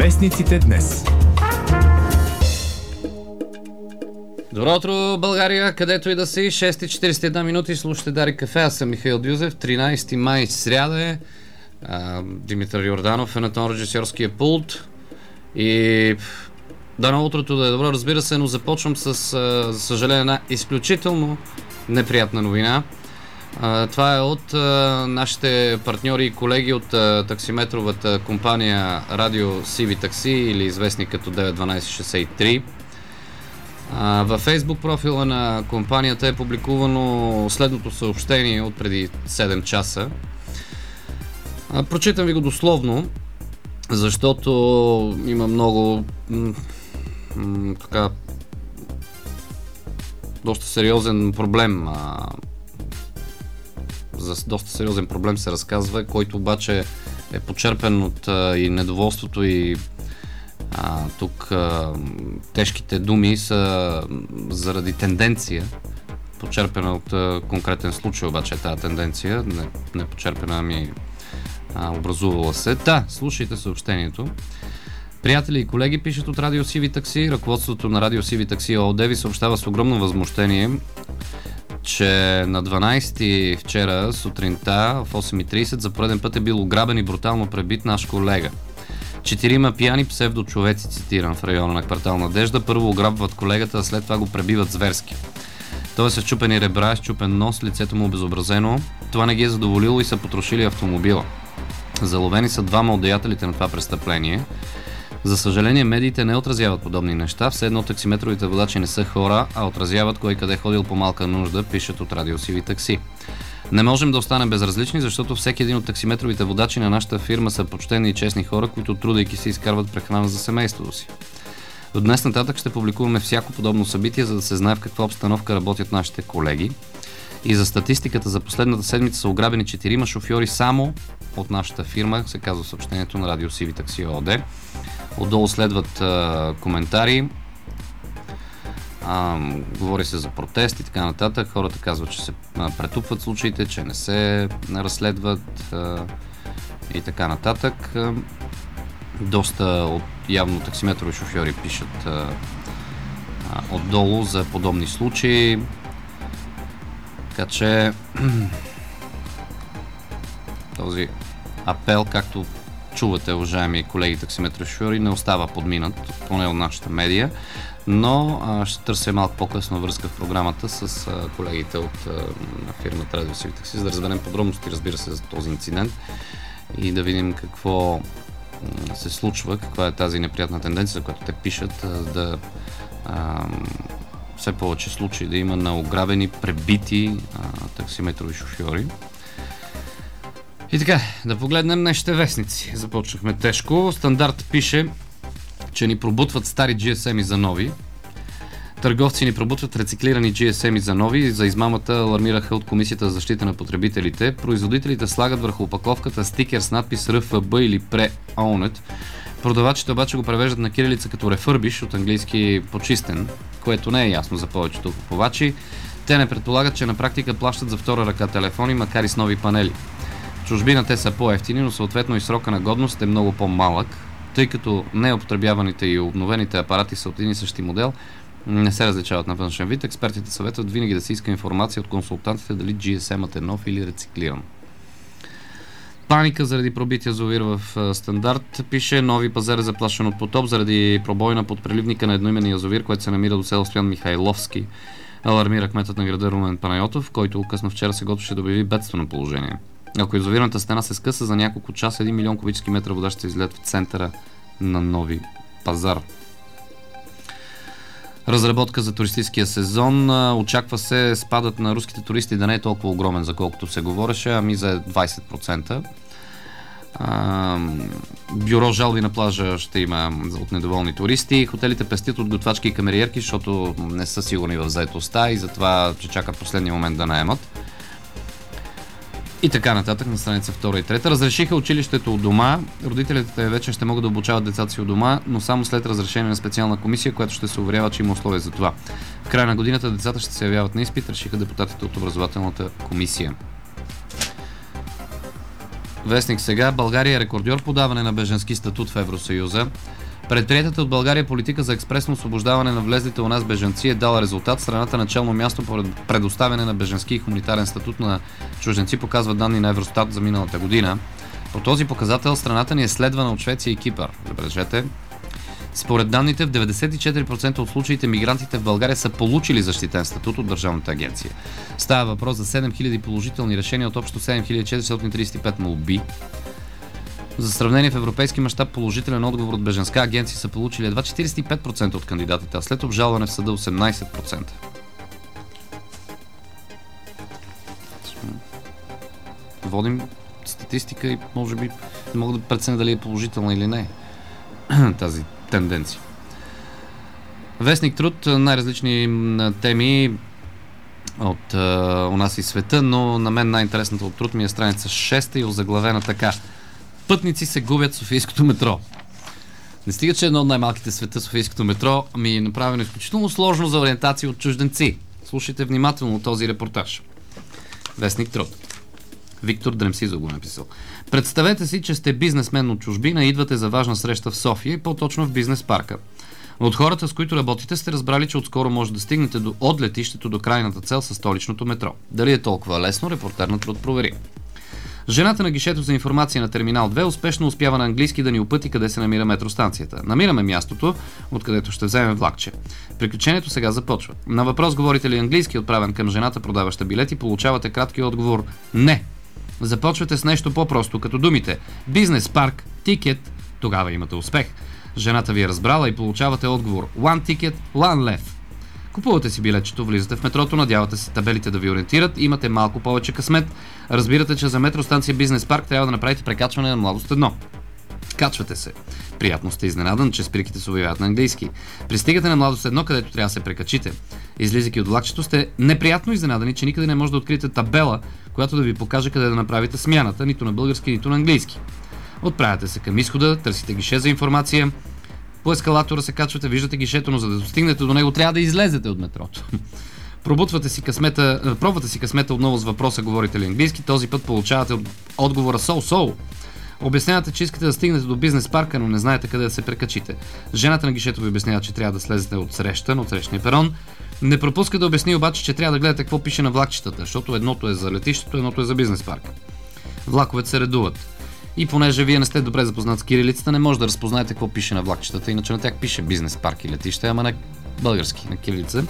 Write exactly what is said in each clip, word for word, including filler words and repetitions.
Вестниците днес. Добро утро, България, където и да си. шест и четирийсет и една минути, слушате Дарик кафе. Аз съм Михаил Дюзев. тринайсети май, сряда е. А, Димитър Йорданов е на тон режисьорския пулт. И дано утрото да е добро, разбира се, но започвам с, за съжаление, една изключително неприятна новина. А, това е от а, нашите партньори и колеги от а, таксиметровата компания Радио Си Ви Такси, или известни като девет дванайсет шейсет и три. А, във Facebook профила на компанията е публикувано следното съобщение от преди седем часа. А, прочитам ви го дословно, защото има много м- м- така доста сериозен проблем. А, за доста сериозен проблем се разказва, който обаче е почерпен от а, и недоволството, и а, тук а, тежките думи са заради тенденция, почерпена от а, конкретен случай, обаче е тази тенденция, не, не почерпена, ами а, образувала се. Да, слушайте съобщението. Приятели и колеги, пишат от Радио Си Ви Такси. Ръководството на Радио Си Ви Такси ООД ви съобщава с огромно възмущение, че на дванайсети вчера сутринта в осем и трийсет за пореден път е бил ограбен и брутално пребит наш колега. Четирима пияни псевдочовеци, цитирам, в района на квартал Надежда, първо ограбват колегата, а след това го пребиват зверски. Той е с счупени ребра, счупен нос, лицето му обезобразено. Това не ги е задоволило и са потрошили автомобила. Заловени са двама от деятелите на това престъпление. За съжаление, медиите не отразяват подобни неща. Все едно таксиметровите водачи не са хора, а отразяват кой къде ходил по малка нужда, пишат от Радио Си Ви Такси. Не можем да останем безразлични, защото всеки един от таксиметровите водачи на нашата фирма са почтени и честни хора, които трудейки се изкарват прехрана за семейството си. От днес нататък ще публикуваме всяко подобно събитие, за да се знае в каква обстановка работят нашите колеги. И за статистиката за последната седмица са ограбени четирима шофьори само от нашата фирма, се казва в съобщението на Радио Си Ви Такси ООД. Отдолу следват а, коментари. А, говори се за протест и така нататък. Хората казват, че се а, претупват случаите, че не се разследват а, и така нататък. А, доста от явно таксиметрови шофьори пишат а, а, отдолу за подобни случаи. Така че този апел, както чувате, уважаеми колеги таксиметрови шофьори, не остава подминат, поне от нашата медия, но а, ще търся малко по-късно връзка в програмата с а, колегите от а, фирмата Радио Си Ви Такси, за да разберем подробности, разбира се, за този инцидент и да видим какво а, се случва, каква е тази неприятна тенденция, за която те пишат, а, да а, все повече случаи да има на ограбени, пребити а, таксиметрови шофьори. И така, да погледнем днешните вестници. Започнахме тежко. Стандарт пише, че ни пробутват стари джи ес ем-и за нови. Търговци ни пробутват рециклирани джи ес ем-и за нови. За измамата алармираха от Комисията за защита на потребителите. Производителите слагат върху опаковката стикер с надпис Р Ф Б или Pre-Owned. Продавачите обаче го превеждат на кирилица като рефърбиш, от английски почистен, което не е ясно за повечето купувачи. Те не предполагат, че на практика плащат за втора ръка телефони, макар и с нови панели. В чужбина те са по-евтини, но съответно и срока на годност е много по-малък, тъй като неупотребяваните и обновените апарати са от един и същи модел, не се различават на външен вид. Експертите съветват винаги да се иска информация от консултантите дали джи ес ем-ът е нов или рециклиран. Паника заради пробит язовир в Стандарт пише: Нови пазар е заплашен от потоп заради пробойна под преливника на едноименен язовир, който се намира до село Стоян Михайловски. Алармира кметът на града Румен Панайотов, който късно вчера се готвеше да обяви бедствено положение. Ако язовирната стена се скъса, за няколко часа един милион кубически метра вода ще се излеят в центъра на Нови пазар. Разработка за туристическия сезон. Очаква се спадът на руските туристи да не е толкова огромен, за колкото се говореше, ами за двайсет процента. А, бюро жалби на плажа ще има от недоволни туристи. Хотелите пестят от готвачки и камериерки, защото не са сигурни в заетостта и затова че чакат последния момент да наемат. И така нататък на страница втора и трета. Разрешиха училището от дома. Родителите вече ще могат да обучават децата си от дома, но само след разрешение на специална комисия, която ще се уверява, че има условия за това. В края на годината децата ще се явяват на изпит, решиха депутатите от образователната комисия. Вестник Сега. България е рекордьор по даване на беженски статут в Евросъюза. Предприетата от България политика за експресно освобождаване на влезлите у нас бежанци е дала резултат. Страната на челно място по предоставяне на бежански и хуманитарен статут на чужденци, показва данни на Евростат за миналата година. По този показател страната ни е следвана от Швеция и Кипър. Забележете. Според данните, в деветдесет и четири процента от случаите мигрантите в България са получили защитен статут от Държавната агенция. Става въпрос за седем хиляди положителни решения от общо седем хиляди четиристотин тридесет и пет молби. За сравнение, в европейски мащаб положителен отговор от бежанска агенция са получили едва четиридесет и пет процента от кандидатите, а след обжалване в съда осемнадесет процента. Водим статистика и може би не мога да преценя дали е положителна или не тази тенденция. Вестник Труд, най-различни теми от uh, у нас и света, но на мен най-интересната от Труд ми е страница шеста и озаглавена така: пътници се губят в Софийското метро. Не стига, че едно от най-малките света, Софийското метро, ми е направено изключително сложно за ориентация от чужденци. Слушайте внимателно този репортаж. Вестник Труд. Виктор Дремсизо го написал. Представете си, че сте бизнесмен от чужбина и идвате за важна среща в София и по-точно в бизнес парка. От хората, с които работите, сте разбрали, че отскоро може да стигнете до, от летището до крайната цел със столичното метро. Дали е толкова лесно, репортер на Труд провери. Жената на гишето за информация на терминал две успешно успява на английски да ни опъти къде се намира метростанцията. Намираме мястото, откъдето ще вземем влакче. Приключението сега започва. На въпрос говорите ли английски, отправен към жената, продаваща билети, получавате кратки отговор не. Започвате с нещо по-просто, като думите бизнес парк, тикет, тогава имате успех. Жената ви е разбрала и получавате отговор one ticket, one лев. Купувате си билетчето, влизате в метрото, надявате се табелите да ви ориентират, имате малко повече късмет, разбирате, че за метростанция Бизнес парк трябва да направите прекачване на Младост едно. Качвате се. Приятно сте изненадан, че спирките се обявяват на английски. Пристигате на Младост едно, където трябва да се прекачите. Излизайки от влакчето, сте неприятно изненадани, че никъде не може да откриете табела, която да ви покаже къде да направите смяната, нито на български, нито на английски. Отправяте се към изхода, търсите гише за информация. По ескалатора се качвате, виждате гишето, но за да достигнете до него, трябва да излезете от метрото. Пробутвате си късмета, пробвате си късмета отново с въпроса говорите ли английски, този път получавате отговора so-so. Обяснявате, че искате да стигнете до бизнес парка, но не знаете къде да се прекачите. Жената на гишето ви обяснява, че трябва да слезете от среща, от срещния перон. Не пропуска да обясни обаче, че трябва да гледате какво пише на влакчетата, защото едното е за летището, едното е за бизнес парк. Влаковете се редуват. И понеже вие не сте добре запознат с кирилицата, не може да разпознаете какво пише на влакчетата, иначе на тях пише бизнес парк и летище, ама на български, на кирилица.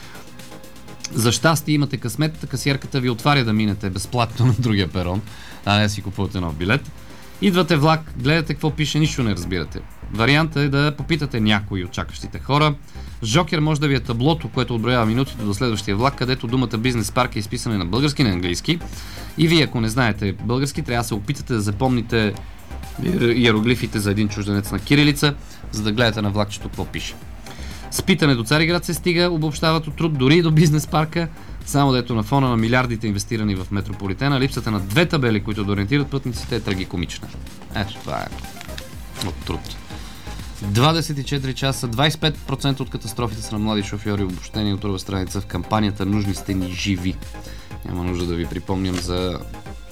За щастие имате късмет, касиерката ви отваря да минете безплатно на другия перон, а не си купувате нов билет. Идвате влак, гледате какво пише, нищо не разбирате. Вариантът е да попитате някои от чакащите хора. Жокер може да ви е таблото, което отброява минутите до следващия влак, където думата бизнес парк е изписана на български и на английски. И вие, ако не знаете български, трябва да се опитате да запомните иероглифите за един чужденец на кирилица, за да гледате на влакчето какво пише. С питане до Цариград се стига, обобщават от Труд, дори и до бизнес парка, само дето на фона на милиардите инвестирани в метрополитена, липсата на две табели, които да ориентират пътниците, е трагикомична. Ето това е от Труд. двадесет и четири часа, двадесет и пет процента от катастрофите са на млади шофьори, обобщени от друга страница в кампанията "Нужни сте ни живи". Няма нужда да ви припомням за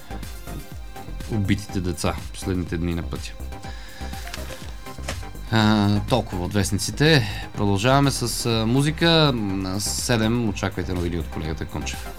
убитите деца последните дни на пътя. А, толкова от вестниците. Продължаваме с а, музика. седем. Очаквайте новини от колегата Кончев.